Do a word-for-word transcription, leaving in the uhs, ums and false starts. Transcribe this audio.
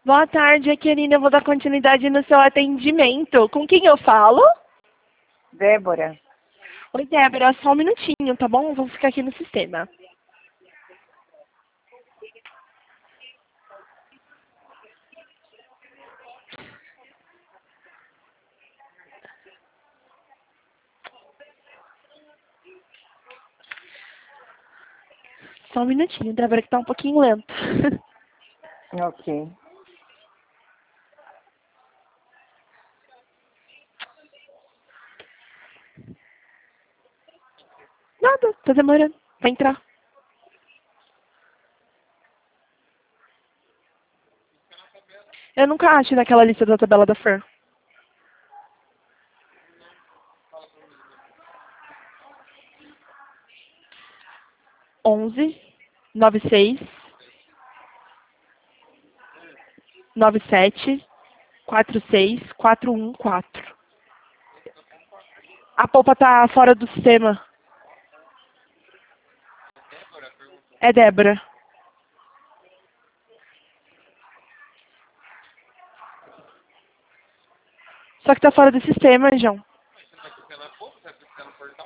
Boa tarde, Aquilina. Eu vou dar continuidade no seu atendimento. Com quem eu falo? Débora. Oi, Débora. Só um minutinho, tá bom? Eu vou ficar aqui no sistema. Só um minutinho, Débora, que tá um pouquinho lento. Ok. Nada, tá demorando. Vai entrar. Eu nunca acho naquela lista da tabela da Fer. onze, noventa e seis, noventa e sete, quarenta e seis, quatrocentos e quatorze. A polpa tá fora do sistema. É Débora. Só que tá fora do sistema, João.